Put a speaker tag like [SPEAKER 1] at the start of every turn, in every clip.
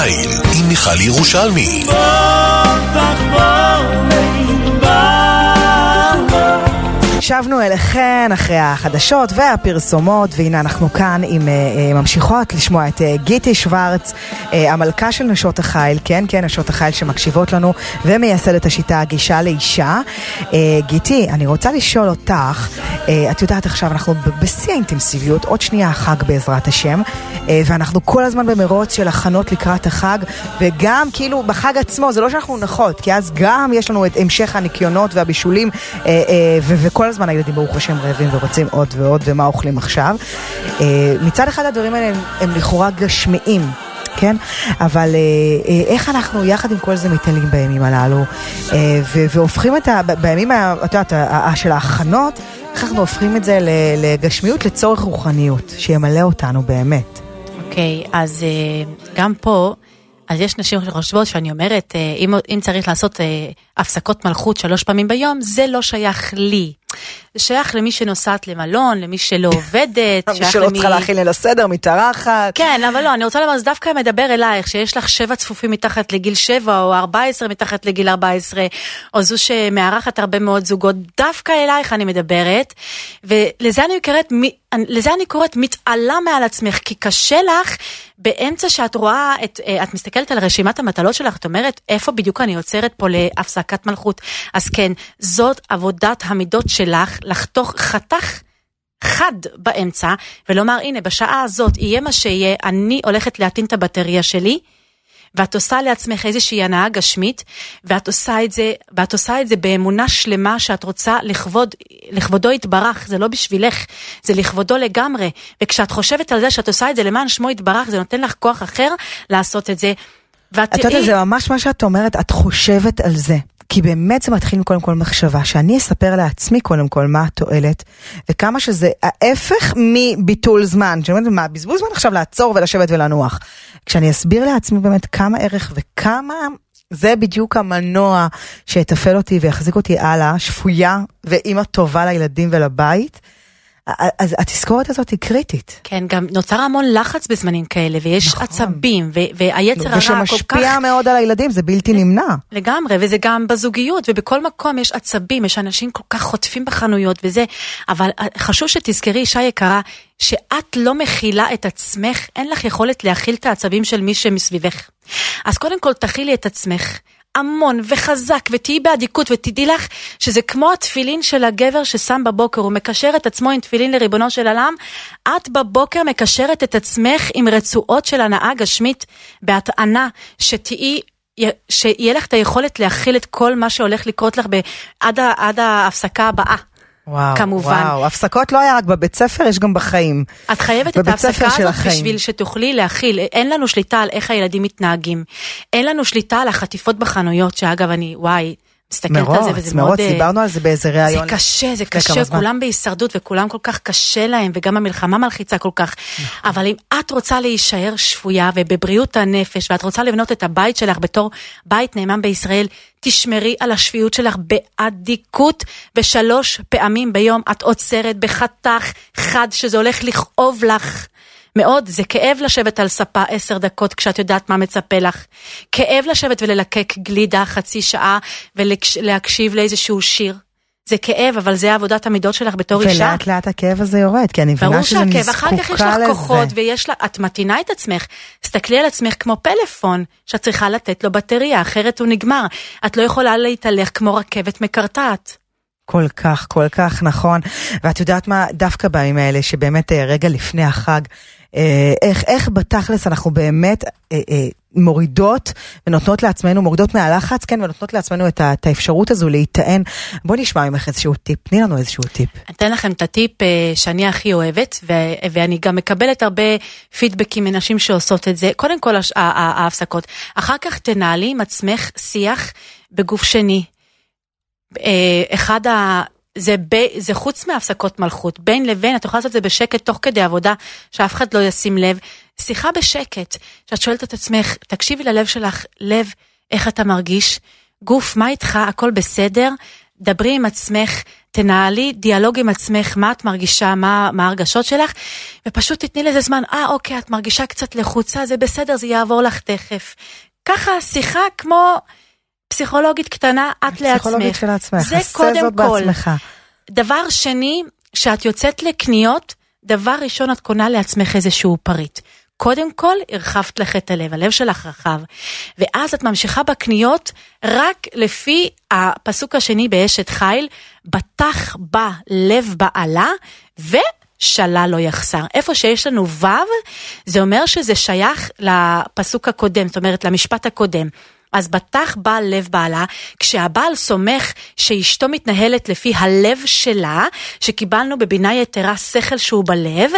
[SPEAKER 1] החיל עם מיכל ירושלמי.
[SPEAKER 2] שבנו אליכן אחרי החדשות והפרסומות, והנה אנחנו כאן עם ממשיכות לשמוע את גיטי שוורץ, המלכה של נשות החיל, כן, נשות החיל שמקשיבות לנו ומייסדת השיטה הגישה לאישה. גיטי, אני רוצה לשאול אותך, את יודעת עכשיו אנחנו בשיא האינטנסיביות, עוד שנייה החג בעזרת השם, ואנחנו כל הזמן במרוץ של הכנות לקראת החג, וגם כאילו בחג עצמו, זה לא שאנחנו נחות, כי אז גם יש לנו את המשך הניקיונות והבישולים, וכל הזמן הילדים ברוך השם רעבים ורוצים עוד ועוד, ומה אוכלים עכשיו. מצד אחד הדברים האלה הם לכאורה גשמיים, כן? אבל איך אנחנו יחד עם כל זה מתעלים בימים הללו, והופכים את בימים של ההכנות, איך אנחנו הופכים את זה לגשמיות לצורך רוחניות, שימלא אותנו באמת.
[SPEAKER 3] אוקיי, אז גם פה, אז יש נשים שחושבות שאני אומרת, אם צריך לעשות הפסקות מלכות 3 פעמים ביום, זה לא שייך לי. זה שייך למי שנוסעת למלון, למי שלא עובדת.
[SPEAKER 2] מי שלא צריכה להכין ליל הסדר, מתארחת.
[SPEAKER 3] כן, אבל לא, אני רוצה לומר, זה דווקא מדבר אלייך, שיש לך 7 צפופים מתחת לגיל 7, או 14 מתחת לגיל 14, או זו שמארחת הרבה מאוד זוגות, דווקא אלייך אני מדברת, ולזה אני קוראת מתעלה מעל עצמך, כי קשה לך, באמצע שאת רואה, את מסתכלת על רשימת המטלות שלך, את אומרת, איפה בדיוק אני עוצרת פה להפסקת מלכות? אז כן, זאת עבודת המידות שלך, לחתוך חתך חד באמצע, ולומר, הנה, בשעה הזאת, יהיה מה שיהיה, אני הולכת להטעין את הבטריה שלי, ואת עושה לעצמך איזושהי הנאה גשמית, ואת עושה את זה באמונה שלמה שאת רוצה לכבודו יתברך, זה לא בשבילך, זה לכבודו לגמרי, וכשאת חושבת על זה שאת עושה את זה למען שמו יתברך, זה נותן לך כוח אחר לעשות את זה.
[SPEAKER 2] את יודעת, זה ממש מה שאת אומרת, את חושבת על זה. כי באמת זה מתחיל קודם כל מחשבה, שאני אספר לעצמי קודם כל מה התועלת, וכמה שזה ההפך מביטול זמן, שאני אומרת, מה, בזבוז זמן עכשיו לעצור ולשבת ולנוח. כשאני אסביר לעצמי באמת כמה ערך וכמה, זה בדיוק המנוע שיתפעל אותי ויחזיק אותי הלאה, שפויה ואימא טובה לילדים ולבית, אז התזכורת הזאת היא קריטית.
[SPEAKER 3] כן, גם נוצר המון לחץ בזמנים כאלה, ויש עצבים, והיצר הרע כל כך...
[SPEAKER 2] ושמשפיע מאוד על הילדים, זה בלתי נמנע.
[SPEAKER 3] לגמרי, וזה גם בזוגיות, ובכל מקום יש עצבים, יש אנשים כל כך חוטפים בחנויות וזה, אבל חשוב שתזכרי, אישה יקרה, שאת לא מכילה את עצמך, אין לך יכולת להכיל את העצבים של מי שמסביבך. אז קודם כל תכילי את עצמך, המון וחזק, ותהי בעדיקות, ותדעי לך שזה כמו התפילין של הגבר ששם בבוקר, הוא מקשר את עצמו עם תפילין לריבונו של עולם, את בבוקר מקשרת את עצמך עם רצועות של הנאה גשמית, בהטענה שיהיה לך את היכולת להכיל את כל מה שהולך לקרות לך עד ההפסקה הבאה.
[SPEAKER 2] וואו,
[SPEAKER 3] כמובן.
[SPEAKER 2] וואו, הפסקות לא היה רק בבית ספר, יש גם בחיים.
[SPEAKER 3] את חייבת את ההפסקה הזאת בשביל שתוכלי להכיל. אין לנו שליטה על איך הילדים מתנהגים. אין לנו שליטה על החטיפות בחנויות, שאגב אני, מסתכלת על זה, וזה מאוד...
[SPEAKER 2] דיברנו על זה באיזה ראיון.
[SPEAKER 3] זה קשה, כולם בהישרדות, וכולם כל כך קשה להם, וגם המלחמה מלחיצה כל כך. אבל אם את רוצה להישאר שפויה, ובבריאות הנפש, ואת רוצה לבנות את הבית שלך בתור בית נאמן בישראל, תשמרי על השפיות שלך בעדיקות, ו3 פעמים ביום את עוצרת בחתך חד, שזה הולך לכאוב לך. מאוד, זה כאב לשבת על ספה 10 דקות כשאת יודעת מה מצפה לך. כאב לשבת וללקק גלידה חצי שעה ולהקשיב לאיזשהו שיר. זה כאב, אבל זה עבודת המידות שלך בתור אישה.
[SPEAKER 2] ולאט לאט הכאב הזה יורד, כי אני מבינה שזה נזקוקה לזה.
[SPEAKER 3] אחר כך יש לך כוחות את מתינה את עצמך. תסתכלי על עצמך כמו פלאפון, שאת צריכה לתת לו בטריה, אחרת הוא נגמר. את לא יכולה להתהלך כמו רכבת מקרטעת.
[SPEAKER 2] כל כך נכון. ואת יודעת מה, דווקא בימים האלה, שבאמת רגע לפני החג, איך בתכלס אנחנו באמת מורידות ונותנות לעצמנו, מורידות מהלחץ, כן, ונותנות לעצמנו את האפשרות הזו להיטען. בוא נשמע ממך איזשהו טיפ, תני לנו איזשהו טיפ.
[SPEAKER 3] אתן לכם את הטיפ שאני הכי אוהבת, ואני גם מקבלת הרבה פידבקים מנשים שעושות את זה. קודם כל ההפסקות. אחר כך תנהלי עם עצמך שיח בגוף שני. זה חוץ מהפסקות מלכות, בין לבין, את יכולה לעשות את זה בשקט תוך כדי עבודה, שאף אחד לא ישים לב, שיחה בשקט, שאת שואלת את עצמך, תקשיבי ללב שלך, לב, איך אתה מרגיש, גוף, מה איתך, הכל בסדר, דברי עם עצמך, תנהלי דיאלוג עם עצמך, מה את מרגישה, מה הרגשות שלך, ופשוט תתני לזה זמן, אוקיי, את מרגישה קצת לחוצה, זה בסדר, זה יעבור לך תכף. ככה שיחה כמו פסיכולוגית קטנה, את לעצמך.
[SPEAKER 2] פסיכולוגית של עצמך,
[SPEAKER 3] זה קודם כל. דבר שני, כשאת יוצאת לקניות, דבר ראשון את קונה לעצמך איזשהו פריט. קודם כל, הרחבת לך את הלב שלך רחב, ואז את ממשיכה בקניות רק לפי הפסוק השני באשת חיל, בטח בה לב בעלה, ושלה לא יחסר. איפה שיש לנו וו, זה אומר שזה שייך לפסוק הקודם, זאת אומרת למשפט הקודם. אז בטח בא לב בעלה, כשהבעל סומך שאשתו מתנהלת לפי הלב שלה, שקיבלנו בבינה יתרה שכל שהוא בלב,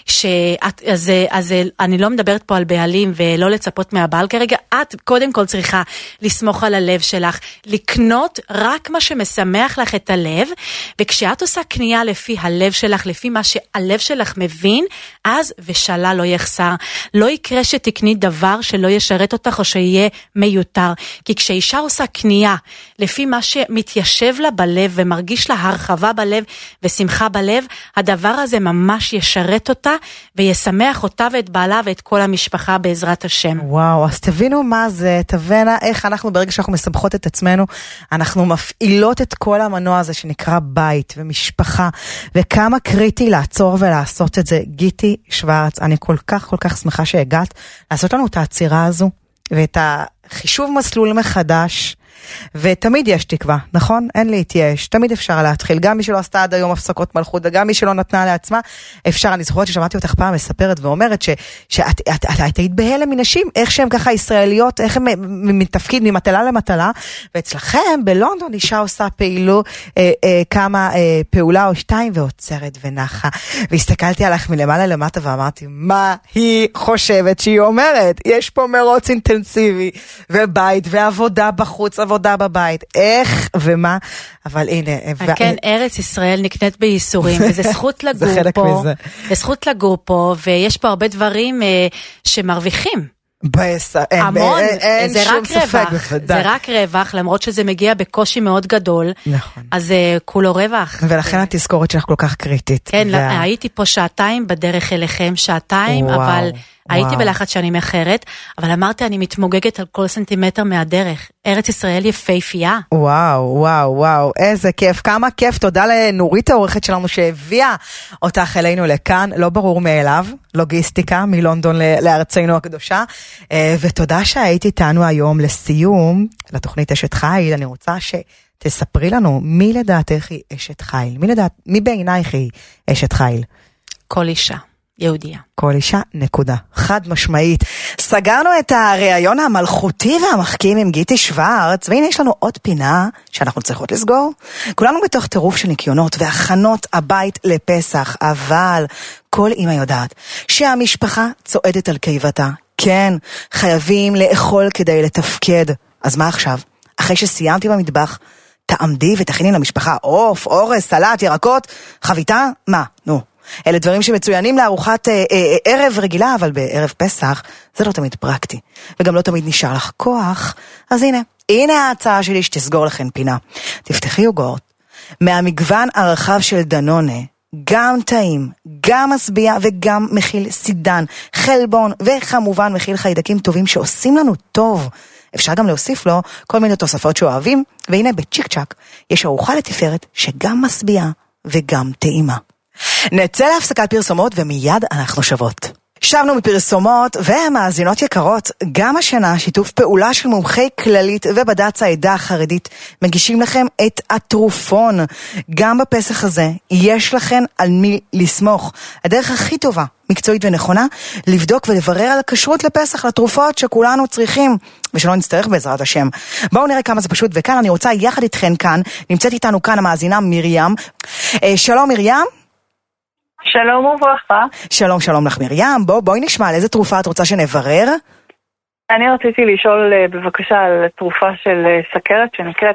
[SPEAKER 3] אז אני לא מדברת פה על בעלים ולא לצפות מהבעל כרגע, את קודם כל צריכה לסמוך על הלב שלך, לקנות רק מה שמשמח לך את הלב, וכשאת עושה קנייה לפי הלב שלך, לפי מה שהלב שלך מבין, אז ושלה לא יחסר. לא יקרה שתקני דבר שלא ישרת אותך או שיהיה מיותר. כי כשאישה עושה קנייה לפי מה שמתיישב לה בלב ומרגיש לה הרחבה בלב ושמחה בלב, הדבר הזה ממש ישרת אותה וישמח אותה ואת בעלה ואת כל המשפחה בעזרת השם.
[SPEAKER 2] וואו, אז תבינו מה זה, תבינה איך אנחנו ברגע שאנחנו מסבכות את עצמנו, אנחנו מפעילות את כל המנוע הזה שנקרא בית ומשפחה, וכמה קריטי לעצור ולעשות את זה. גיטי שוורץ, אני כל כך שמחה שהגעת לעשות לנו את העצירה הזו ואת החישוב מסלול מחדש, ותמיד יש תקווה, נכון? אין להתייאש, תמיד אפשר להתחיל, גם מי שלא עשתה עד היום הפסקות מלכות, וגם מי שלא נתנה לעצמה, אפשר. אני זוכרת ששמעתי אותך פעם מספרת ואומרת שאת היית בהלם מנשים, איך שהן ככה ישראליות, איך הן מתפקיד ממטלה למטלה, ואצלכם בלונדון אישה עושה כמה פעולה או שתיים, ועוצרת ונחה, והסתכלתי עליך מלמעלה למטה ואמרתי, מה היא חושבת שהיא אומרת? יש פה מרוץ אינטנסיבי, ובית, ועבודה בחוץ, עבודה בבית, איך ומה, אבל הנה.
[SPEAKER 3] כן, ארץ ישראל נקנית בייסורים, וזה זכות לגור פה, זה זכות לגור פה, ויש פה הרבה דברים שמרוויחים.
[SPEAKER 2] המון,
[SPEAKER 3] זה רק רווח, זה רק רווח, למרות שזה מגיע בקושי מאוד גדול, אז זה כולו רווח.
[SPEAKER 2] ולכן התזכורת שלך כל כך קריטית.
[SPEAKER 3] כן, הייתי פה שעתיים בדרך אליכם, שעתיים, אבל הייתי בלחץ שאני מאחרת, אבל אמרתי, אני מתמוגגת על כל סנטימטר מהדרך. ארץ ישראל יפהפייה.
[SPEAKER 2] וואו, איזה כיף, כמה כיף. תודה לנורית העורכת שלנו שהביאה אותך אלינו לכאן, לא ברור מאליו, לוגיסטיקה מלונדון לארצנו הקדושה, ותודה שהיית איתנו היום. לסיום, לתוכנית אשת חיל, אני רוצה שתספרי לנו מי לדעתך היא אשת חיל, מי בעינייך היא אשת חיל?
[SPEAKER 3] כל אישה. יהודיה.
[SPEAKER 2] כל אישה, נקודה. חד משמעית. סגרנו את הרעיון המלכותי והמחכים עם גיטי שוורץ, והנה יש לנו עוד פינה שאנחנו צריכות לסגור. כולנו בתוך טירוף של ניקיונות והכנות הבית לפסח, אבל כל אמא יודעת שהמשפחה צועדת על קיבתה. כן, חייבים לאכול כדי לתפקד. אז מה עכשיו? אחרי שסיימתי במטבח, תעמדי ותכיני למשפחה עוף, אורס, סלט, ירקות, חביתה? מה? נו. אלה דברים שמצוינים לארוחת ערב רגילה, אבל בערב פסח זה לא תמיד פרקטי, וגם לא תמיד נשאר לך כוח. אז הנה ההצעה שלי שתסגור לכן פינה. תפתחי יוגורט מהמגוון הרחב של דנונה, גם טעים, גם משביע וגם מכיל סידן, חלבון, וכמובן מכיל חיידקים טובים שעושים לנו טוב. אפשר גם להוסיף לו כל מיני תוספות שאוהבים, והנה בצ'יק צ'ק יש ארוחה לתפארת שגם משביעה וגם טעימה. נצא להפסקת פרסומות ומיד אנחנו שוות. שבנו מפרסומות ומאזינות יקרות, גם השנה שיתוף פעולה של מומחי כללית ובד"ץ העדה החרדית מגישים לכם את התרופון. גם בפסח הזה יש לכם על מי לסמוך. הדרך הכי טובה, מקצועית ונכונה, לבדוק ולברר על הכשרות לפסח לתרופות שכולנו צריכים, ושלא נצטרך בעזרת השם. בואו נראה כמה זה פשוט, וכאן אני רוצה יחד איתכן כאן, נמצאת איתנו כאן המאזינה מרים. שלום מרים.
[SPEAKER 4] שלום וברכה.
[SPEAKER 2] שלום לך מרים. בואי נשמע על איזה תרופה את רוצה שנברר.
[SPEAKER 4] אני רציתי לשאול בבקשה על תרופה של סכרת שנקראת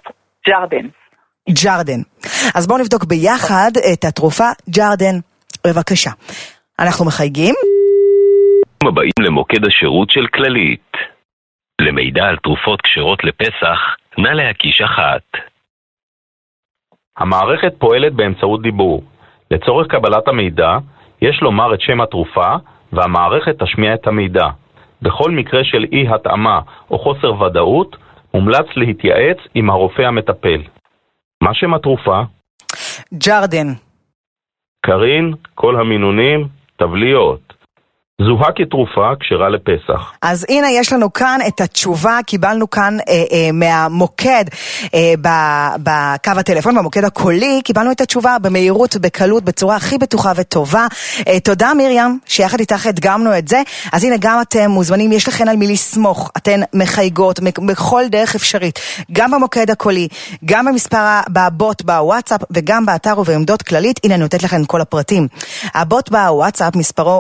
[SPEAKER 4] ג'רדן.
[SPEAKER 2] אז בואו נבדוק ביחד את התרופה ג'רדן. בבקשה. אנחנו מחייגים.
[SPEAKER 5] הבאים למוקד השירות של כללית. למידע על תרופות כשרות לפסח, נא להקיש 1. המערכת פועלת באמצעות דיבור. לצורך קבלת המידע, יש לומר את שם התרופה, והמערכת תשמיע את המידע. בכל מקרה של אי התאמה או חוסר ודאות, מומלץ להתייעץ עם הרופא המטפל. מה שם התרופה?
[SPEAKER 2] ג'רדן.
[SPEAKER 5] קרין, כל המינונים, טבליות. זוהה כתרופה כשרה לפסח.
[SPEAKER 2] אז הנה יש לנו כאן את התשובה, קיבלנו כאן מהמוקד בקו הטלפון, במוקד הקולי, קיבלנו את התשובה במהירות, בקלות, בצורה הכי בטוחה וטובה. תודה מרים, שיחד איתך הדגמנו את זה. אז הנה גם אתם מוזמנים, יש לכן על מי לסמוך, אתן מחייגות בכל דרך אפשרית, גם במוקד הקולי, גם במספר בבוט בוואטסאפ וגם באתר ובעמדות כללית. הנה נותנת לכן כל הפרטים. הבוט בוואטסאפ מספרו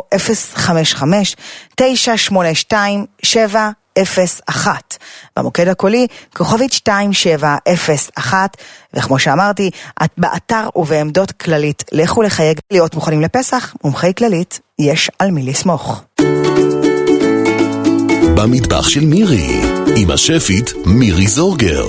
[SPEAKER 2] 055-982-701. במוקד הקולי כוכבית 2701, וכמו שאמרתי, באתר ובעמדות כללית. לכו לחייג, להיות מוכנים לפסח, מומחי כללית, יש על מי לסמוך.
[SPEAKER 1] במטבח של מירי, עם השפית מירי זורגר.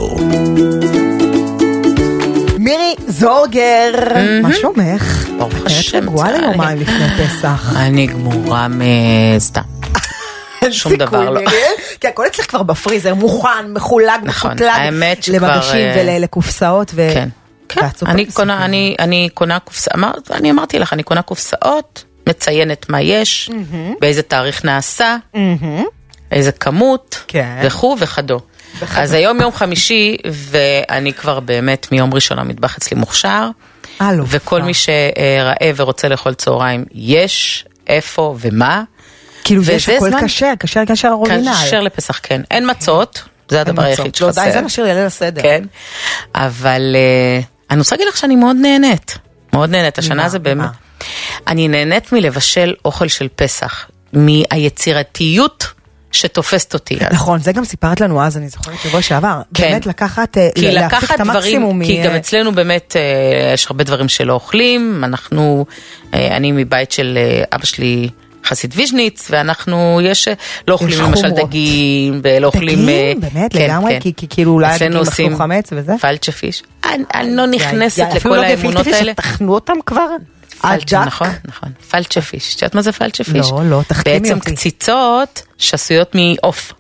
[SPEAKER 2] מירי זורגר, מה שלומך?
[SPEAKER 3] ברוך השם.
[SPEAKER 2] גמורה ליומיים לפני פסח.
[SPEAKER 3] אני גמורה מסתם. שום דבר לא.
[SPEAKER 2] כי הכל אצלך כבר בפריזר, מוכן, מחולק, מחוטלג, למגשים ולקופסאות.
[SPEAKER 3] כן. אני קונה קופסאות, אני אמרתי לך, אני קונה קופסאות, מציינת מה יש, באיזה תאריך נעשה, איזה כמות, וכו' וכדו. אז היום יום חמישי, ואני כבר באמת מיום ראשון המטבח אצלי מוכשר, וכל מי שראה ורוצה לאכול צהריים, יש, איפה ומה.
[SPEAKER 2] כאילו יש הכל כשר אורינל.
[SPEAKER 3] כשר לפסח, כן. אין מצות, זה הדבר היחיד שחסר.
[SPEAKER 2] לא, די, זה נשאיר יעלה לסדר.
[SPEAKER 3] כן, אבל אני רוצה להגיד לך שאני מאוד נהנית. מאוד נהנית, השנה זה באמת. אני נהנית מלבשל אוכל של פסח, מהיצירתיות שתופסת אותי.
[SPEAKER 2] נכון, זה גם סיפרת לנו אז, אני זוכרת שבוע שעבר. באמת לקחת, להפיק את המקסימום.
[SPEAKER 3] כי גם אצלנו באמת יש הרבה דברים שלא אוכלים. אני מבית של אבא שלי חסיד ויז'ניץ, ואנחנו לא אוכלים למשל דגים, ולא אוכלים...
[SPEAKER 2] דגים? באמת? לגמרי? כי כאילו אולי דגים אכלו חמץ וזה?
[SPEAKER 3] פלצ'פיש. אני לא נכנסת לכל האמונות האלה.
[SPEAKER 2] שתחנו אותם כבר?
[SPEAKER 3] נכון, נכון. פלצ'פיש. שאת מה זה פלצ'פיש?
[SPEAKER 2] לא, תחכימי אותי.
[SPEAKER 3] בעצם קציצות שעשויות מעוף.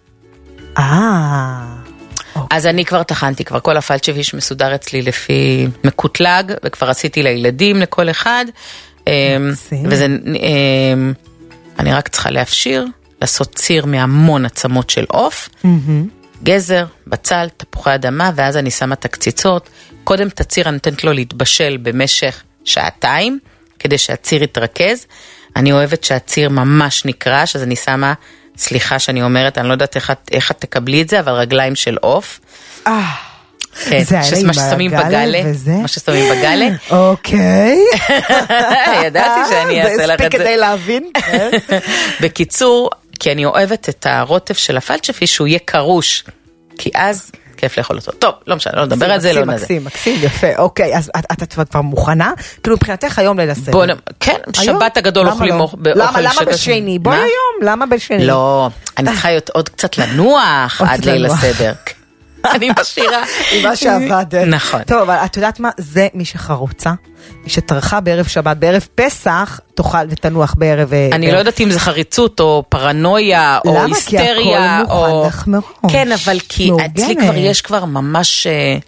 [SPEAKER 3] אז אני כבר תחנתי, כבר כל הפלצ'פיש מסודר אצלי לפי מקוטלג, וכבר עשיתי לילדים, לכל אחד. וזה... אני רק צריכה להפשיר, לעשות ציר מהמון עצמות של עוף, גזר, בצל, תפוחי אדמה, ואז אני שמה את הקציצות. קודם את הציר אני נותנת לו להתבשל במשך 2 כדי שהציר יתרכז. אני אוהבת שהציר ממש נקרש, אז אני שמה, סליחה שאני אומרת, אני לא יודעת איך את תקבלי את זה, אבל רגליים של עוף. כן, מה ששמים בגלה, מה ששמים בגלה.
[SPEAKER 2] אוקיי.
[SPEAKER 3] ידעתי שאני אעשה לך את זה.
[SPEAKER 2] זה הספיק כדי להבין.
[SPEAKER 3] בקיצור, כי אני אוהבת את הרוטף של הפלצ'פיש, שהוא יהיה קרוש, כי אז כיף לאכול אותו. טוב, לא משנה, לא נדבר על זה, לא נזה.
[SPEAKER 2] מקסים, יפה, אוקיי, אז את כבר מוכנה? כאילו מבחינתך היום ליל הסדר.
[SPEAKER 3] כן, שבת הגדול אוכלים אוכל.
[SPEAKER 2] למה בשני? בואי היום, למה בשני?
[SPEAKER 3] לא, אני צריכה עוד קצת לנוח עד ליל הסדר. אני משאירה.
[SPEAKER 2] עם מה שעבדת.
[SPEAKER 3] נכון.
[SPEAKER 2] טוב, אבל את יודעת מה? זה מי שחרוצה, מי שטרחה בערב שבת, בערב פסח, תאכל ותנוח בערב...
[SPEAKER 3] אני לא יודעת אם זה חריצות, או פרנויה, או היסטריה,
[SPEAKER 2] למה? כי הכל מוכן לך מראש.
[SPEAKER 3] כן, אבל כי אצלי כבר יש כבר ממש...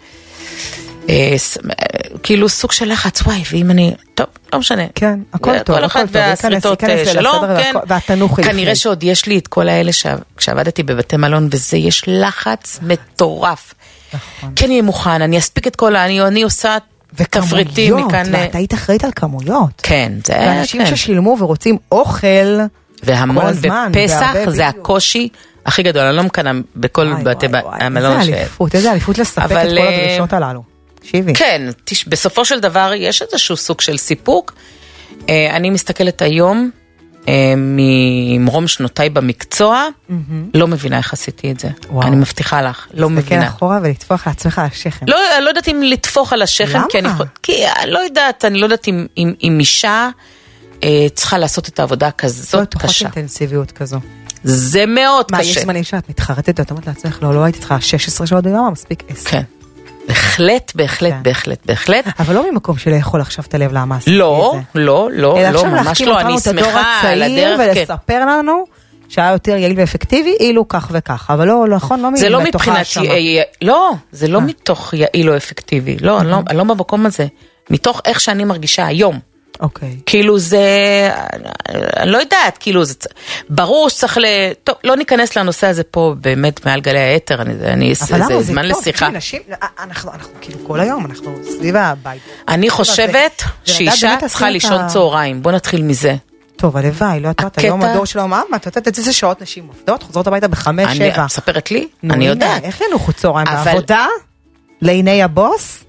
[SPEAKER 3] כאילו סוג של לחץ, וואי, ואם אני... טוב, לא משנה.
[SPEAKER 2] כן, הכל טוב.
[SPEAKER 3] כל אחד והסריטות שלו, כן. כנראה שעוד יש לי את כל האלה כשעבדתי בבתי מלון, וזה יש לחץ מטורף. כן, יהיה מוכן, אני אספיק את כל... אני עושה תפריטים מכאן...
[SPEAKER 2] ואת היית אחראית על כמויות.
[SPEAKER 3] כן, זה...
[SPEAKER 2] ואנשים ששילמו ורוצים אוכל...
[SPEAKER 3] והמון בפסח זה הקושי הכי גדול, אני לא מקנה בכל בתי המלון.
[SPEAKER 2] איזה אליפות לספק את כל הדרישות הללו.
[SPEAKER 3] כן, בסופו של דבר יש איזשהו סוג של סיפוק. אני מסתכלת היום ממרום שנותיי במקצוע, לא מבינה איך עשיתי את זה. אני מבטיחה לך, לא מבינה.
[SPEAKER 2] להסתכל אחורה ולטפוח לעצמך על השכם.
[SPEAKER 3] לא יודעת אם לטפוח על השכם, כי אני לא יודעת אם אישה צריכה לעשות את העבודה כזאת קשה.
[SPEAKER 2] לא, תוכלת אינטנסיביות כזו.
[SPEAKER 3] זה מאוד קשה.
[SPEAKER 2] מה, יש זמנים שאת מתחרטת, ואת אומרת לעצמך, לא הייתי צריכה 16 שעות ביום, מספיק 10.
[SPEAKER 3] כן.
[SPEAKER 6] בהחלט, בהחלט.
[SPEAKER 2] אבל לא ממקום של לאכול עכשיו את הלב לעמס.
[SPEAKER 6] לא, ממש לא, אני שמחה על הדרך.
[SPEAKER 2] ולספר לנו שהיה יותר יעיל ואפקטיבי, אילו כך וכך, אבל לא, נכון, לא מתוך האשמה.
[SPEAKER 6] לא, זה לא מתוך יעיל או אפקטיבי, לא, אני לא במקום הזה, מתוך איך שאני מרגישה היום.
[SPEAKER 2] אוקיי.
[SPEAKER 6] כאילו זה, אני לא יודעת, כאילו זה, ברור שצריך טוב, לא ניכנס לנושא הזה פה באמת מעל גלי היתר, זה זמן לשיחה.
[SPEAKER 2] אנחנו כאילו כל היום, אנחנו סביב הבית.
[SPEAKER 6] אני חושבת שאישה צריכה לישון צהריים, בוא נתחיל מזה.
[SPEAKER 2] טוב, הלוואי, לא יודעת, היום הדור שלו מה, את יודעת איזה שעות נשים עובדות, חוזרות הביתה ב5-7.
[SPEAKER 6] אני מספרת לי, אני יודעת.
[SPEAKER 2] איך ינוחו צהריים בעבודה? לעיני הבוס?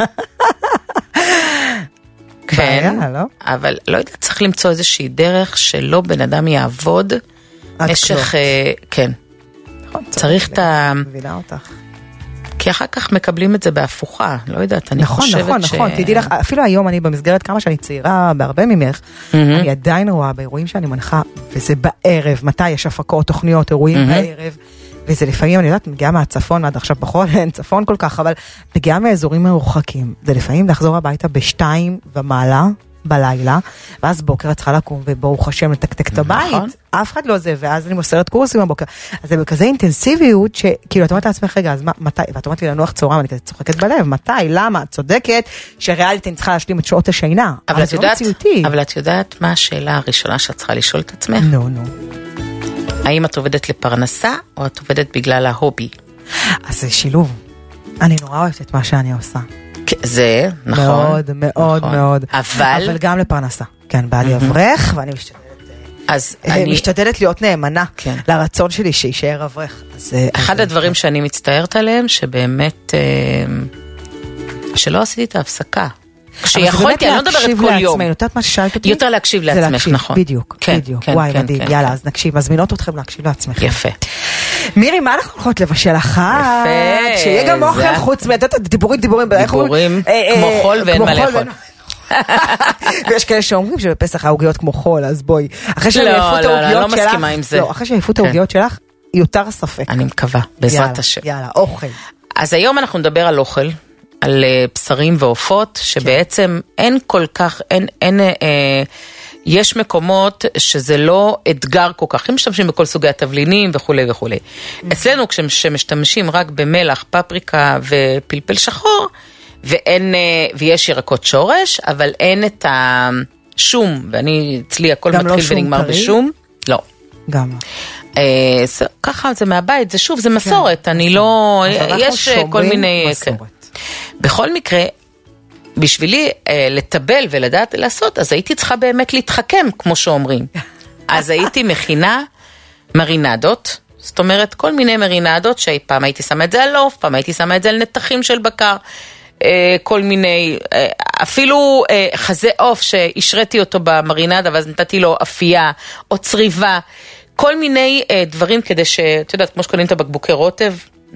[SPEAKER 6] כן, אבל לא יודעת, צריך למצוא איזושהי דרך שלא בן אדם יעבוד משך, כן. צריך את ה...
[SPEAKER 2] מבינה אותך.
[SPEAKER 6] כי אחר כך מקבלים את זה בהפוכה, לא יודעת, אני חושבת
[SPEAKER 2] נכון, תדעי לך, אפילו היום אני במסגרת כמה שאני צעירה בהרבה ממך, אני עדיין רואה באירועים שאני מנחה, וזה בערב, מתי יש הפקות, תוכניות, אירועים בערב, וזה לפעמים, אני יודעת, מגיעה מהצפון, עד עכשיו פחות, אין צפון כל כך, אבל מגיעה מאזורים מרוחקים, זה לפעמים לחזור הביתה ב2 ומעלה בלילה, ואז בוקר את צריכה לקום, וברוך השם לתקתק את הבית, אף אחד לא זה, ואז אני מוסרת קורסים בבוקר, אז זה בכזה אינטנסיביות, שכאילו את אומרת לעצמך, רגע, אז מתי, ואת אומרת לי לנוח צהריים, אני כזה צוחקת בלב, מתי, למה, את צודקת, שריאלית אני צריכה להשלים את שעות השינה,
[SPEAKER 6] אבל את יודעת מה השאלה הראשונה שאת צריכה לשאול את עצמך?
[SPEAKER 2] נו.
[SPEAKER 6] האם את עובדת לפרנסה, או את עובדת בגלל ההובי?
[SPEAKER 2] אז זה שילוב. אני נורא אוהבת את מה שאני עושה.
[SPEAKER 6] זה, נכון.
[SPEAKER 2] מאוד, מאוד, מאוד. אבל גם לפרנסה. כן, בא לי אברך, ואני משתדלת להיות נאמנה לרצון שלי שישאר אברך.
[SPEAKER 6] אחד הדברים שאני מצטערת עליהם, שבאמת, שלא עשיתי את ההפסקה. כשיכולתי, אני לא מדברת כל יום. יותר להקשיב לעצמך, נכון.
[SPEAKER 2] בדיוק. וואי, מדהים. יאללה, אז נקשיב. מזמינות אתכם להקשיב לעצמך.
[SPEAKER 6] יפה.
[SPEAKER 2] מירי, מה אנחנו הולכות לבשל אחת?
[SPEAKER 6] יפה.
[SPEAKER 2] שיהיה גם אוכל חוץ דיבורים.
[SPEAKER 6] דיבורים כמו חול ואין מה לאכול.
[SPEAKER 2] ויש כאלה שאומרים שבפסח העוגיות כמו חול, אז בואי. אחרי שהעיפות העוגיות שלך,
[SPEAKER 6] לא מסכימה עם זה.
[SPEAKER 2] אחרי שהעיפות העוגיות שלך, יותר ספק.
[SPEAKER 6] אני מקווה, בעזרת השם.
[SPEAKER 2] יאללה, אוכל.
[SPEAKER 6] אז היום אנחנו נדבר על אוכל. על בשרים ועופות, שבעצם אין כל כך, יש מקומות שזה לא אתגר כל כך, הם משתמשים בכל סוגי התבלינים וכו' וכו'. אצלנו כשמשתמשים רק במלח, פפריקה ופלפל שחור, ויש ירקות שורש, אבל אין את השום, ואני אצלי הכל מתחיל ונגמר בשום. לא.
[SPEAKER 2] גם לא.
[SPEAKER 6] ככה זה מהבית, זה שוב, זה מסורת, אני לא, יש כל מיני... בכל מקרה, בשבילי לטבל ולדעת לעשות, אז הייתי צריכה באמת להתחכם, כמו שאומרים. אז הייתי מכינה מרינדות, זאת אומרת, כל מיני מרינדות, שפעם הייתי שמה את זה על עוף, פעם הייתי שמה את זה על נתחים של בקר, כל מיני, אפילו חזה עוף שהשרתי אותו במרינדה, ואז נתתי לו אפייה או צריבה, כל מיני דברים כדי את יודעת, כמו שקונים את הבקבוקי רוטב,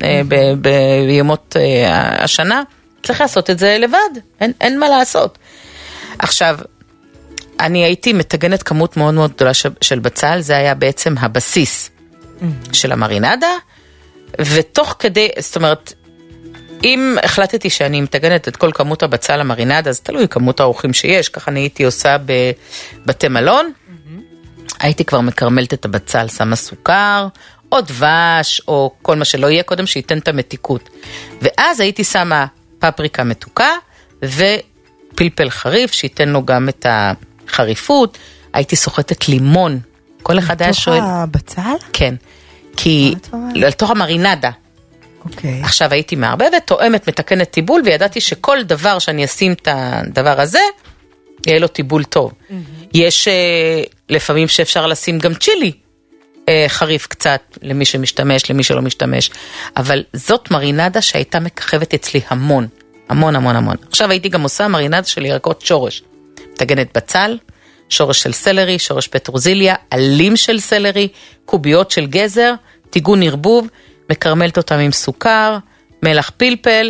[SPEAKER 6] בימות השנה, צריך לעשות את זה לבד, אין מה לעשות. עכשיו, אני הייתי מתגנת כמות מאוד מאוד גדולה של בצל, זה היה בעצם הבסיס של המרינדה, ותוך כדי, זאת אומרת, אם החלטתי שאני מתגנת את כל כמות הבצל למרינדה, אז תלוי כמות האורחים שיש, ככה אני הייתי עושה בבתי מלון, הייתי כבר מקרמלת את הבצל, שמה סוכר, או דבש, או כל מה שלא יהיה קודם, שייתן את המתיקות. ואז הייתי שמה פפריקה מתוקה, ופלפל חריף, שייתן לו גם את החריפות. הייתי סוחטת לימון. כל אחד היה שואל...
[SPEAKER 2] לתוך הבצל?
[SPEAKER 6] כן. כי... לתוך המרינדה.
[SPEAKER 2] אוקיי.
[SPEAKER 6] עכשיו הייתי מערבבת, תואמת, מתקנת טיבול, וידעתי שכל דבר שאני אשים את הדבר הזה, יהיה לו טיבול טוב. יש לפעמים שאפשר לשים גם צ'ילי, חריף קצת למי שמשתמש, למי שלא משתמש, אבל זאת מרינדה שהייתה מככבת אצלי המון, המון המון המון. עכשיו הייתי גם עושה מרינדה של ירקות שורש, מתגנת בצל, שורש של סלרי, שורש פטרוזיליה, עלים של סלרי, קוביות של גזר, טיגון ערבוב, מקרמלת אותם עם סוכר, מלח פלפל,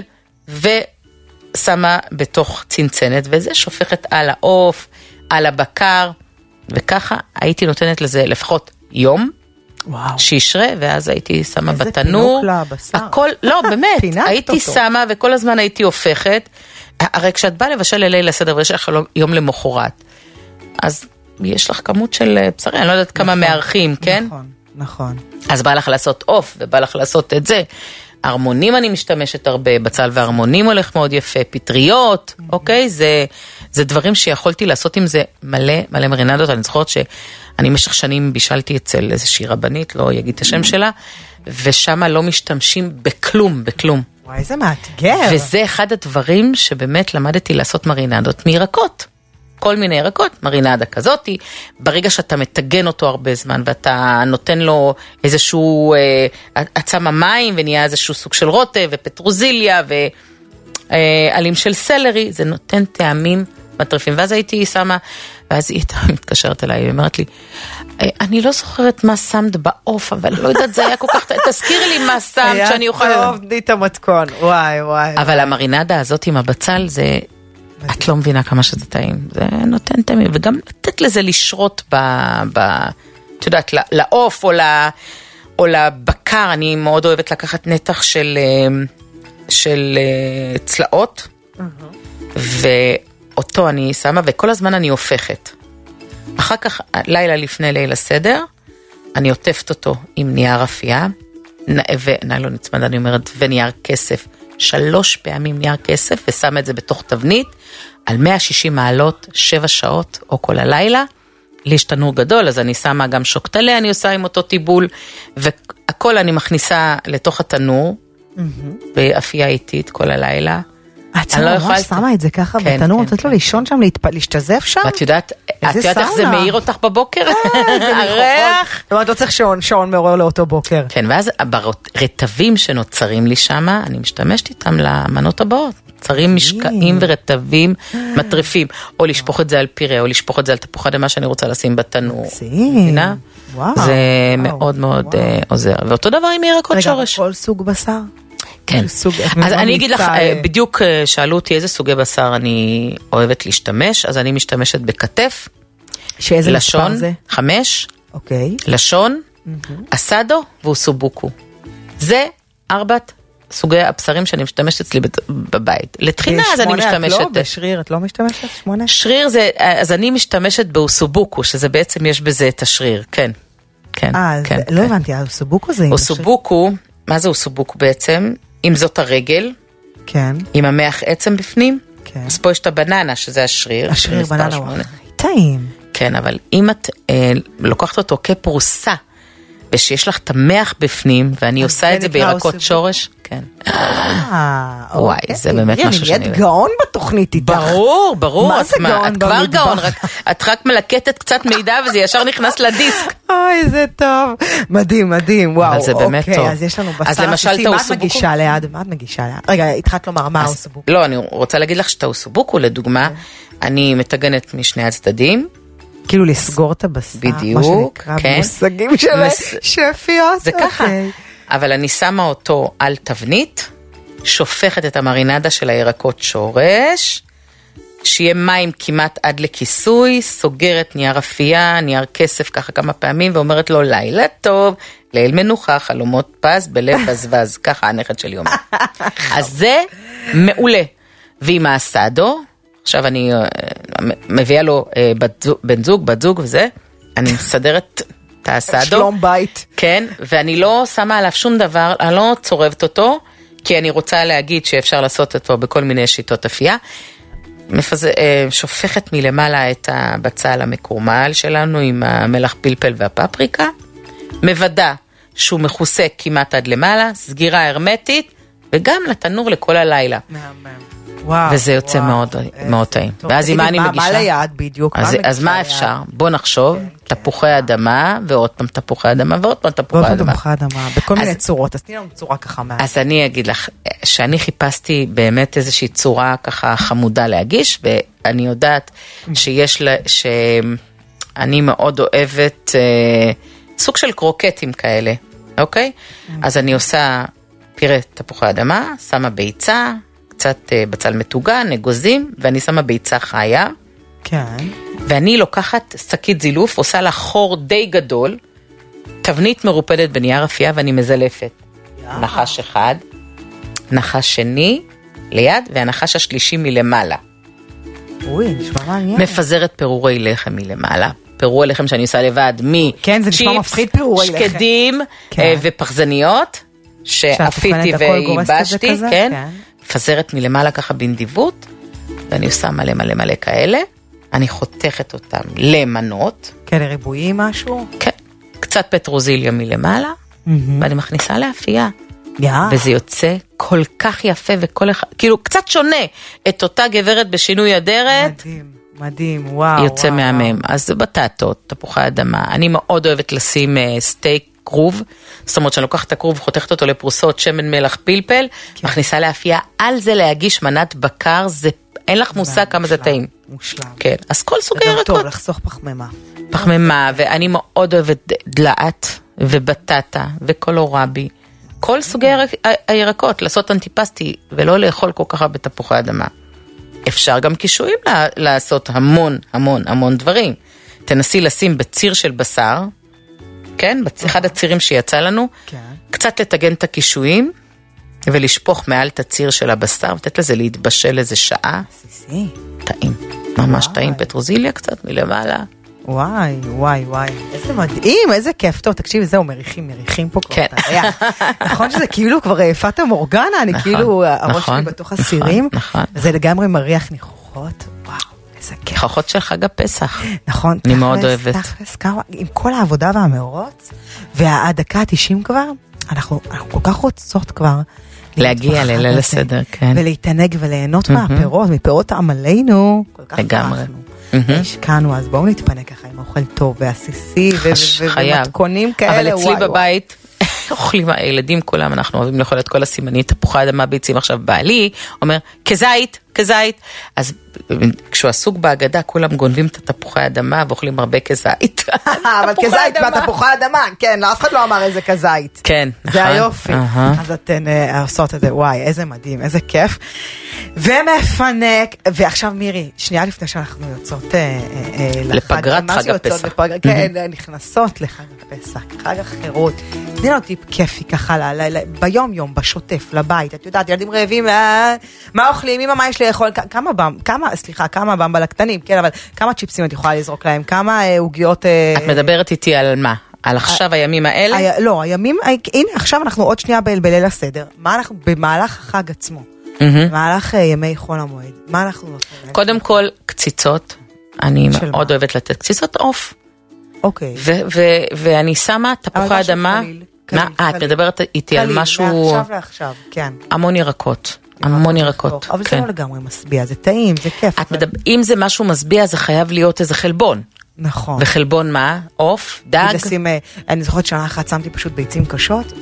[SPEAKER 6] ושמה בתוך צנצנת, וזה שופכת על העוף, על הבקר, וככה הייתי נותנת לזה לפחות יום, שישרה, ואז הייתי שמה בתנור.
[SPEAKER 2] איזה פינוק לבשר.
[SPEAKER 6] הכל, לא, באמת, הייתי שמה וכל הזמן הייתי הופכת. הרי כשאת באה לבשל לליל הסדר ויש לך יום למחרת, אז יש לך כמות של בשרי, אני לא יודעת כמה מארחים, כן?
[SPEAKER 2] נכון.
[SPEAKER 6] אז בא לך לעשות אוף, ובא לך לעשות את זה. הרמונים אני משתמשת הרבה, בצל והרמונים הולך מאוד יפה, פטריות, אוקיי? זה דברים שיכולתי לעשות עם זה מלא מרינדות. אני זוכרת שאני במשך שנים בישלתי אצל איזושהי רבנית, לא יגיד את השם שלה, ושם לא משתמשים בכלום.
[SPEAKER 2] וואי, איזה מאתגר.
[SPEAKER 6] וזה אחד הדברים שבאמת למדתי לעשות מרינדות מירקות. כל מיני ירקות, מרינדה כזאת, ברגע שאתה מתגן אותו הרבה זמן, ואתה נותן לו איזשהו, עצם המים, ונהיה איזשהו סוג של רוטב, ופטרוזיליה, ועלים של סלרי, זה נותן טעמים מטריפים. ואז הייתי שמה, ואז היא מתקשרת אליי, היא אומרת לי, אני לא זוכרת מה שמת באוף, אבל לא יודעת, זה היה כל כך, תזכירי לי מה שמת, שאני אוכל...
[SPEAKER 2] היה טוב, די את המתכון, וואי.
[SPEAKER 6] אבל המרינדה הזאת עם הבצל, זה... את לא מבינה כמה שזה טעים, זה נותן טעמים, וגם לתת לזה לשרות את יודעת, לעוף או לבקר, אני מאוד אוהבת לקחת נתח של צלעות, ואותו אני שמה, וכל הזמן אני הופכת. אחר כך, לילה לפני ליל הסדר, אני עוטפת אותו עם נייר אפייה, וניילון נצמד, אני אומרת, ונייר כסף, 3 פעמים נייר כסף, ושם את זה בתוך תבנית, על 160 מעלות, 7 שעות, או כל הלילה, לי יש תנור גדול, אז אני שמה גם שוקטלה, אני עושה עם אותו טיבול, והכל אני מכניסה לתוך התנור, באפייה איטית כל הלילה.
[SPEAKER 2] את ממש שמה את זה ככה בתנור, נותנת לו לישון שם, להשתזף שם?
[SPEAKER 6] ואת יודעת איך זה מאיר אותך בבוקר? הריח.
[SPEAKER 2] זאת אומרת, לא צריך שעון מעורר לאותו בוקר.
[SPEAKER 6] כן, ואז ברטבים שנוצרים לי שם, אני משתמשת איתם למנות הבאות. צרים משקעים ורטבים מטריפים, או לשפוך את זה על פירה, או לשפוך את זה על תפוח אדמה שאני רוצה לשים בתנור. מבינה? זה מאוד מאוד עוזר. ואותו דבר עם ירקות שורש.
[SPEAKER 2] רגע, כל סוג בשר?
[SPEAKER 6] כן. אז אני אגיד לך, בדיוק שאלו אותי איזה סוגי בשר אני אוהבת להשתמש, אז אני משתמשת בכתף,
[SPEAKER 2] שאיזה מספר זה?
[SPEAKER 6] 5,
[SPEAKER 2] אוקיי.
[SPEAKER 6] לשון, אסדו ואוסובוקו. זה 4 סוגי הבשרים שאני משתמשת אצלי בבית. לתחינה אז אני משתמשת...
[SPEAKER 2] 8 את לא? בשריר את לא משתמשת? 8?
[SPEAKER 6] שריר זה, אז אני משתמשת באוסובוקו, שזה בעצם יש בזה את השריר, כן.
[SPEAKER 2] לא הבנתי, האוסובוקו זה...
[SPEAKER 6] אוסובוקו, מה זה אוסובוקו בעצם? אם זאת הרגל,
[SPEAKER 2] כן.
[SPEAKER 6] עם המח עצם בפנים,
[SPEAKER 2] כן.
[SPEAKER 6] אז פה יש את הבננה, שזה השריר.
[SPEAKER 2] השריר בננה הוא טעים.
[SPEAKER 6] כן, אבל אם את לוקחת אותו כפרוסה, ושיש לך את המח בפנים, ואני עושה את זה בירקות שורש, כן. וואי, זה באמת משהו שאני...
[SPEAKER 2] נהיית גאון בתוכנית איתך.
[SPEAKER 6] ברור.
[SPEAKER 2] מה זה גאון במטבח?
[SPEAKER 6] את כבר גאון, את רק מלקטת קצת מידע, וזה ישר נכנס לדיסק.
[SPEAKER 2] אוי, זה טוב. מדהים, וואו.
[SPEAKER 6] אבל זה באמת טוב.
[SPEAKER 2] אז יש לנו בשר סיסי, מה את מגישה ליד? רגע, התחלת לומר, מה האוסובוקו?
[SPEAKER 6] לא, אני רוצה להגיד לך שאת האוסובוקו, לדוגמה, אני מטגנת משני הצדדים,
[SPEAKER 2] כאילו לסגור את הבשר,
[SPEAKER 6] בדיוק, כן.
[SPEAKER 2] מושגים של שפיות.
[SPEAKER 6] זה ככה, אבל אני שמה אותו על תבנית, שופכת את המרינדה של הירקות שורש, שיהיה מים כמעט עד לכיסוי, סוגרת נייר אפייה, נייר כסף ככה כמה פעמים, ואומרת לו לילה טוב, ליל מנוחה, חלומות פז, בלב בזבז, ככה הנכד שלי אומר. אז זה מעולה. ועם האסדו, עכשיו אני מביאה לו בן זוג, בת זוג וזה, אני מסדרת את האסדו.
[SPEAKER 2] שלום בית.
[SPEAKER 6] כן, ואני לא שמה עליו שום דבר, אני לא צורבת אותו, כי אני רוצה להגיד שאפשר לעשות אותו בכל מיני שיטות אפייה. שופכת מלמעלה את הבצל המקורמל שלנו עם המלח פלפל והפפריקה, מוודא שהוא מכוסה כמעט עד למעלה, סגירה הרמטית, וגם לתנור לכל הלילה. וזה יוצא מאוד טעים. ואז עם מה אני מגישה?
[SPEAKER 2] מה ליד בדיוק?
[SPEAKER 6] אז מה אפשר? בוא נחשוב, תפוחי אדמה, ועוד פעם תפוחי אדמה, ועוד פעם תפוחי
[SPEAKER 2] אדמה. בכל מיני צורות, אז תני לנו צורה ככה מעט.
[SPEAKER 6] אז אני אגיד לך, שאני חיפשתי באמת איזושהי צורה ככה חמודה להגיש, ואני יודעת שאני מאוד אוהבת סוג של קרוקטים כאלה, אוקיי? אז אני עושה פירה תפוחי אדמה, שמה ביצה, קצת בצל מטוגן, נגוזים, ואני שמה ביצה חיה.
[SPEAKER 2] כן.
[SPEAKER 6] ואני לוקחת שקית זילוף, עושה לה חור די גדול, תבנית מרופדת בנייר אפייה ואני מזלפת. נחש אחד, נחש שני ליד, והנחש השלישי מלמעלה.
[SPEAKER 2] אוי, נשמע מעניין.
[SPEAKER 6] מפזרת פירורי לחם מלמעלה. פירורי לחם שאני עושה לבד,
[SPEAKER 2] כן, זה נשמע מפחיד פירורי לחם.
[SPEAKER 6] שקדים ופחזניות, שאפיתי וייבשתי, כן. מפזרת מלמעלה ככה בנדיבות, ואני עושה מלא מלא מלא כאלה. אני חותכת אותם למנות.
[SPEAKER 2] כן, ריבועים משהו?
[SPEAKER 6] כן. קצת פטרוזיליה מלמעלה, ואני מכניסה לאפייה. וזה יוצא כל כך יפה, כאילו קצת שונה את אותה גברת בשינוי אדרת.
[SPEAKER 2] מדהים, מדהים, וואו.
[SPEAKER 6] יוצא מהמם. אז זה בטטות, תפוחי אדמה. אני מאוד אוהבת לשים סטייק כרוב, זאת אומרת שאני לוקחת את הכרוב, חותכת אותו לפרוסות, שמן מלח פלפל, מכניסה לאפייה, על זה להגיש מנת בקר, זה אין לך מושג כמה זה טעים.
[SPEAKER 2] מושלם.
[SPEAKER 6] כן, אז כל סוגי ירקות.
[SPEAKER 2] טוב, לחסוך פחמימה.
[SPEAKER 6] פחמימה, ואני מאוד אוהבת דלעת ובטטה וקולורבי. כל סוגי הירקות, לעשות אנטיפסטי ולא לאכול כל כך בתפוחי אדמה. אפשר גם קישואים לעשות המון המון המון דברים. תנסי לשים בציר של בשר, כן, אחד הצירים שיצא לנו, קצת לתגן את הקישואים, ולשפוך מעל את הציר של הבשר, ותת לזה להתבשל איזה שעה. טעים, ממש טעים, פטרוזיליה קצת מלמעלה.
[SPEAKER 2] וואי, וואי, וואי, איזה מדהים, איזה כיף. טוב, תקשיב, זהו, מריחים פה כבר. נכון שזה כאילו כבר פאטה מורגנה, אני כאילו, הראש שלי בתוך הסירים, וזה לגמרי מריח ניחוחות, וואו, איזה כיף.
[SPEAKER 6] ניחוחות של חג הפסח.
[SPEAKER 2] נכון,
[SPEAKER 6] אני מאוד אוהבת.
[SPEAKER 2] עם כל העבודה והמאורות, והדקה ה-90 כבר, אנחנו כל כך רוצות כבר,
[SPEAKER 6] להגיע ליל הסדר, כן.
[SPEAKER 2] ולהתענג וליהנות מהפירות, מפירות עמלנו, כל כך
[SPEAKER 6] לגמרי.
[SPEAKER 2] השקענו, אז בואו נתפנה ככה עם אוכל טוב ועסיסי ומתכונים כאלה.
[SPEAKER 6] אבל אצלי בבית אוכלים הילדים כולם, אנחנו אוהבים לאכול את כל הסימנית, תפוחי אדמה ביצים. עכשיו בעלי אומר כזית, כזית, אז כשהוא עסוק בהגדה כולם גונבים את התפוחי אדמה ואוכלים הרבה כזית.
[SPEAKER 2] אבל כזית והתפוחי אדמה, כן, אף אחד לא אמר איזה כזית.
[SPEAKER 6] כן, נכון.
[SPEAKER 2] זה היופי. אז אתן עושות את זה, וואי, איזה מדהים, איזה כיף. ומפנק, ועכשיו מירי, שנייה לפני שאנחנו יוצאות
[SPEAKER 6] לפגרת חג הפסח.
[SPEAKER 2] כן, נכנסות לחג הפסח, חג החירות. תני לו טיפ כיפי ככה, ביום יום, בשוטף, לבית, את יודעת, ילדים רעבים, מה אוכלים, אמא, מה יש לאכול, כמה במבה לקטנים, כן, אבל כמה צ'יפסים את יכולה לזרוק להם, כמה עוגיות...
[SPEAKER 6] את מדברת איתי על מה? על עכשיו הימים האלה?
[SPEAKER 2] לא, הימים, הנה, עכשיו אנחנו עוד שנייה בליל הסדר, מה אנחנו, במהלך החג עצמו, במהלך ימי חול המועד, מה אנחנו נותנים?
[SPEAKER 6] קודם כל, קציצות, אני מאוד אוהבת לתת קציצות עוף.
[SPEAKER 2] אוקיי.
[SPEAKER 6] ואני שמה תפוחי אדמה, את מדברת איתי על משהו...
[SPEAKER 2] מעכשיו, כן.
[SPEAKER 6] המון ירקות. המון ירקות.
[SPEAKER 2] אבל זה לא לגמרי מסביע, זה טעים, זה כיף.
[SPEAKER 6] אם זה משהו מסביע, זה חייב להיות איזה חלבון.
[SPEAKER 2] נכון.
[SPEAKER 6] וחלבון מה? עוף, דג?
[SPEAKER 2] אני זוכרת שנה אחת שמתי פשוט ביצים קשות,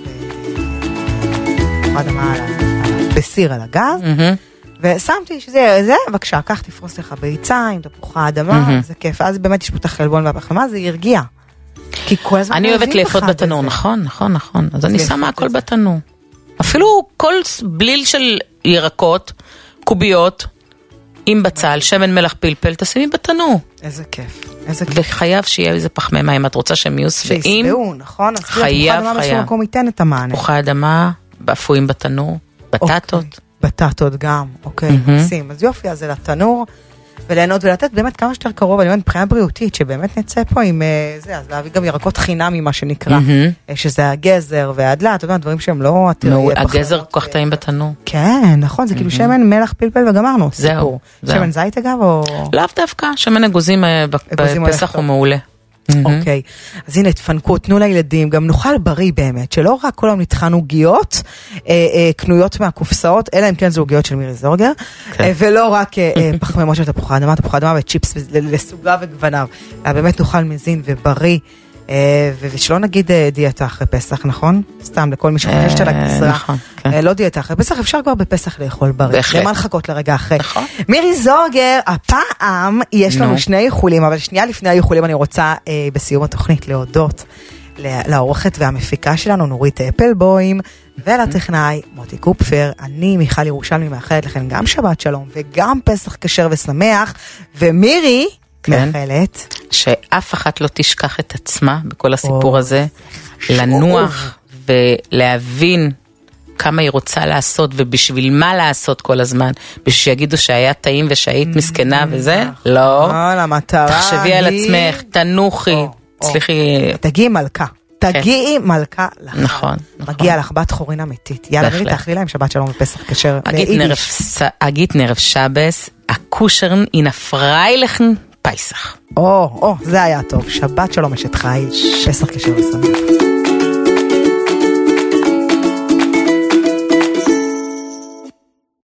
[SPEAKER 2] בסיר על הגז, ושמתי שזה, בבקשה, קח תפרוס לך ביצה עם תפוחי אדמה, זה כיף. אז באמת יש פה את החלבון והפחמימה, זה ירגיע. כי כל הזמן
[SPEAKER 6] אני אוהבת לאפות בתנור, נכון. אז אני שמה הכל בתנור. אפילו כל בליל של ירקות, קוביות, עם בצל, שמן מלח פלפל, תשימי בתנור.
[SPEAKER 2] איזה כיף.
[SPEAKER 6] וחייב שיהיה איזה פחמימה, אם את רוצה שהם יהיו שבעים.
[SPEAKER 2] שיסבעו, נכון?
[SPEAKER 6] חייב.
[SPEAKER 2] מקום ייתן את המענה.
[SPEAKER 6] תפוחי אדמה, באפויים בתנור, בטטות.
[SPEAKER 2] בטטות גם, אוקיי. שים. אז יופי, אז זה לתנור. וליהנות ולתת באמת כמה שיותר קרוב, אני אומרת, מבחינה בריאותית, שבאמת נצא פה עם זה, אז להביא גם ירקות חינם ממה שנקרא, שזה הגזר והדלת, אתה יודע, דברים שהם לא...
[SPEAKER 6] הגזר כל כך טעים בתנור.
[SPEAKER 2] כן, נכון, זה כאילו שמן, מלח, פלפל וגמרנו, סיפור. שמן זית אגב, או...
[SPEAKER 6] לאו דווקא, שמן אגוזים בפסח הוא מעולה.
[SPEAKER 2] אוקיי, אז הנה, תפנקו, תנו לילדים, גם נאכל בריא באמת, שלא רק כולם נטחן עוגיות, קנויות מהקופסאות, אלא אם כן זה עוגיות של מירי זורגר, ולא רק פחמימות של תפוחי אדמה וצ'יפס לסוגה וגווניו, באמת נאכל מזין ובריא, ושלא נגיד דיאטה אחרי פסח, נכון? סתם, לכל מי שחושב של הגזרה. לא דיאטה אחרי פסח, אפשר כבר בפסח לאכול בריא. למה לחכות לרגע אחרי? מירי זורגר, הפעם יש לנו שני איחולים, אבל שנייה לפני האיחולים אני רוצה בסיום התוכנית להודות לעורכת והמפיקה שלנו, נורית אפלבוים, ולטכנאי מוטי קופפר. אני מיכל ירושלמי מאחלת לכם גם שבת שלום וגם פסח כשר ושמח, ומירי מאחלת
[SPEAKER 6] שאף אחת לא תשכח את עצמה בכל הסיפור הזה, לנוח ולהבין כמה היא רוצה לעשות ובשביל מה לעשות כל הזמן, בשביל שיגידו שהיה טעים ושהיית מסכנה וזה, לא, תחשבי על עצמך, תנוחי, סליחי,
[SPEAKER 2] תגיעי מלכה. תגיעי מלכה לך.
[SPEAKER 6] נכון.
[SPEAKER 2] מגיע לך בת חורין אמיתית. יאללה, מירי, תאכלי להם שבת שלום ופסח כשר.
[SPEAKER 6] אגית נרף שבס, הקושרן אינה פריילכן פייסח.
[SPEAKER 2] זה היה טוב. שבת שלום אשת חיל, פסח כשר ושמח.